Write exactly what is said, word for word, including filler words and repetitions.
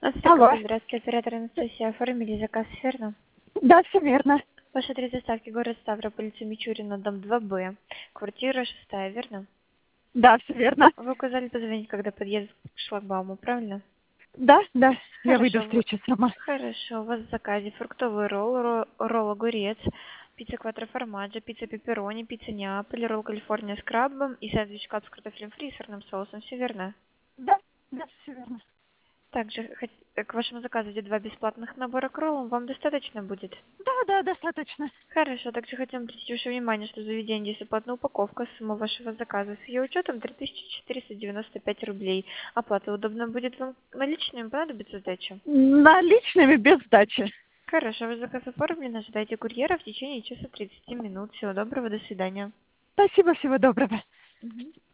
Алло. Здравствуйте, здравствуйте, оператор Анастасия. Оформили заказ, верно? Да, все верно. Ваш адрес доставки город Ставрополь, улица Мичурина, дом два Б, квартира шестая, верно? Да, все верно. Вы указали позвонить, когда подъедет к шлагбауму, правильно? Да, да, я выйду Хорошо, вот- встречу сама. хорошо. У вас в заказе фруктовый ролл, ро- ролл огурец, пицца квадроформаджо, пицца пепперони, пицца неаполь, ролл Калифорния с крабом и сэндвич кап с картофелем фри и сырным соусом. Все верно? Да, да, все верно. Также хот- к вашему заказу идет два бесплатных набора к роллам. Вам достаточно будет? Да, да, достаточно. Хорошо, также хотим обратить ваше внимание, что заведение есть оплатная упаковка, сумма вашего заказа с ее учетом три тысячи четыреста девяносто пять рублей. Оплата удобно будет вам наличными, понадобится сдача? Наличными без сдачи. Хорошо, ваш заказ оформлен, ожидайте курьера в течение часа тридцати минут. Всего доброго, до свидания. Спасибо, всего доброго. Мгм.